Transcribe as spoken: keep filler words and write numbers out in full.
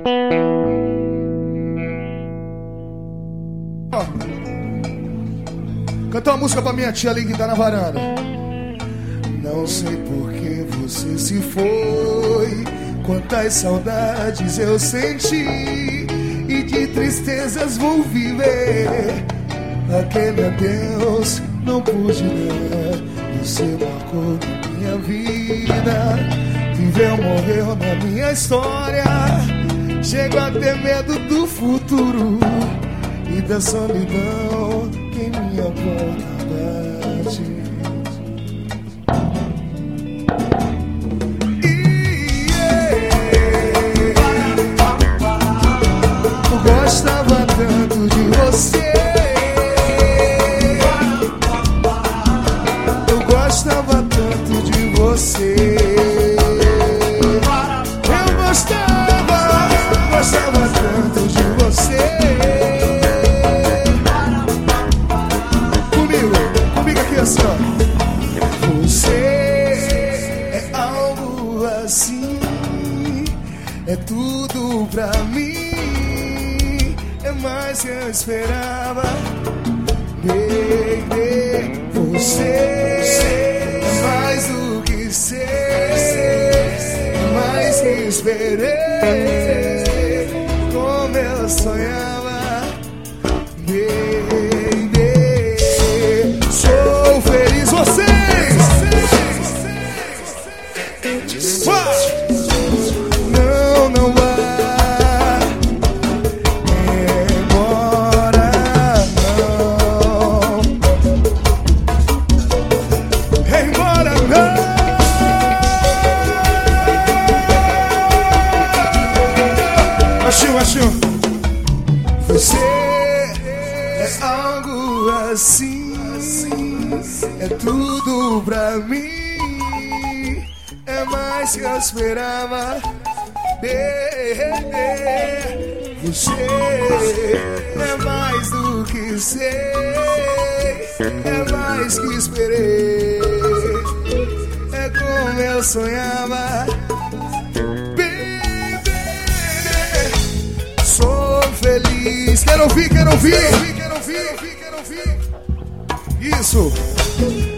Canta uma música pra minha tia ali que tá na varanda. Não sei por que você se foi, quantas saudades eu senti, e de tristezas vou viver. Aquele adeus não pude dar, você marcou minha vida. Viveu, morreu na minha história. Chego a ter medo do futuro e da solidão que em minha porta bate. Gostava tanto de você, eu gostava tanto de você, eu gostava, gostava tanto de você. Comigo, comigo aqui assim, ó. Você é algo assim, é tudo pra mim. É mais que eu esperava, baby. Você é mais do que sei, é mais que esperei. Como eu sonhava, baby. Sou feliz, vocês. Não, não vai. Você é algo assim, é tudo pra mim, é mais que eu esperava, baby. Você é mais do que sei, é mais que esperei, é como eu sonhava. Feliz. Quero ouvir, quero ouvir, quero ouvir, quero ouvir, quero ouvir. Isso.